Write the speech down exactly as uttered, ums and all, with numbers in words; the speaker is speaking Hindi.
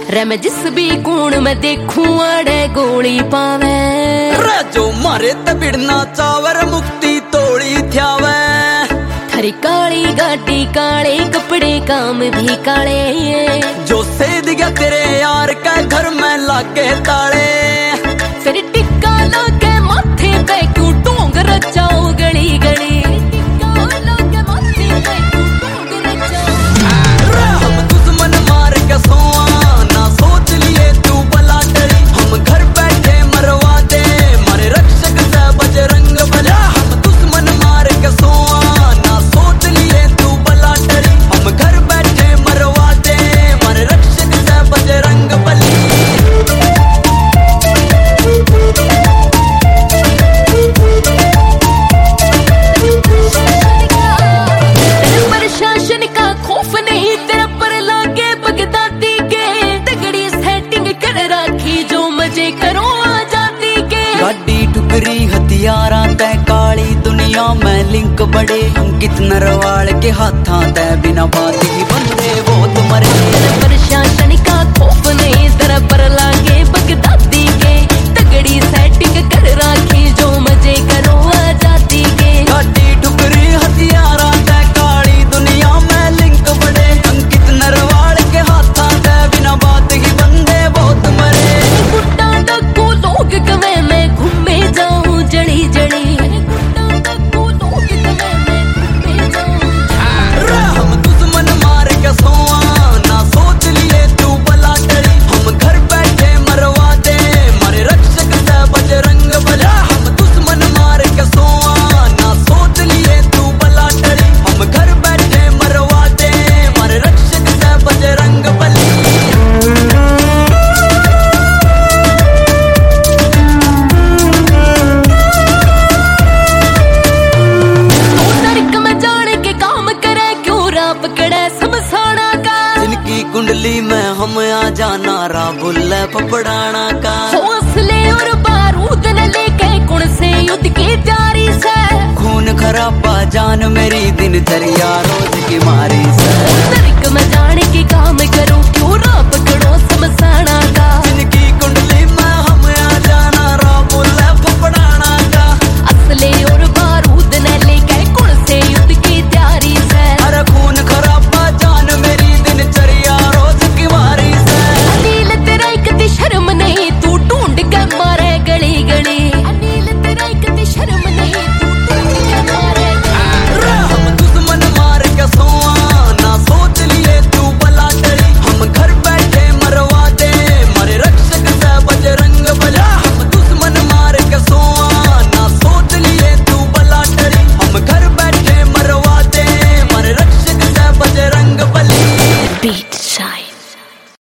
रे मैं जिस भी कूण में देखूं अड़े गोली पावे रे जो मारे तबिड़ना चावर मुक्ति तोड़ी थ्यावे थारी काली गाड़ी काले कपड़े काम भी काले जो सेद गया तेरे यार का घर में लागे ताले फिर टिक्का लागे माथे पे क्यों टोंग रचाओ गली गली टिक्का लागे माथे पे क्यों टोंग रचाओ हम दुश्मन मार के सोआ ना सोच लिए तू बला डरी हम घर बैठे मरवा दे मारे रक्षक से बजरंग बला हम दुश्मन मार के सोआ ना सोच लिए तू बला डरी हम घर बैठे मरवा दे मारे रक्षक से बजरंग बली प्रशासन का खौफ नहीं तेरा पर लागे बगदादी के तगड़ी सेटिंग कर रखी जो मजे करो आजादी के गाड़ी टुकरी हथियारा तय काली दुनिया में लिंक बड़े हम कितना रवाड़ के हाथा तय बिना बात ही बंदे बहुत मरे प्रशासन का खौफ नहीं तेरा पर लागे बगदादी के तगड़ी सेटिंग कर रखी जो मजे करो आजादी के गाड़ी टुकरी हथियारा तय काली दुनिया में लिंक बड़े हम कितना रवाड़ के हाथा तय बिना बात ही बंदे बहुत मरे गुट्टा डक्कू लोग गवे मैं घूमे जाऊं जड़ी जड़ी गुट्टा डक्कू लोग गवे मैं घूमे जाऊं हम दुश्मन मार के सोआ ना सोच लिए तू बला डरी हम घर बैठे मरवा दे मारे रक्षक से बजरंग बला हम दुश्मन मार के सोआ ना सोच लिए तू बला डरी हम घर बैठे मरवा दे मारे रक्षक से बजरंग बली जिनकी कुंडली में हम आ जाना रा बुल्ले पपड़ाना का हौसले और बारूद न लेके कौन से युद्ध की तैयारी से खून खराबा जान मेरी दिनचर्या रोज की मारी से नरक में जाने के काम करो क्यों ना पकड़ो समसाना का जिनकी कुंडली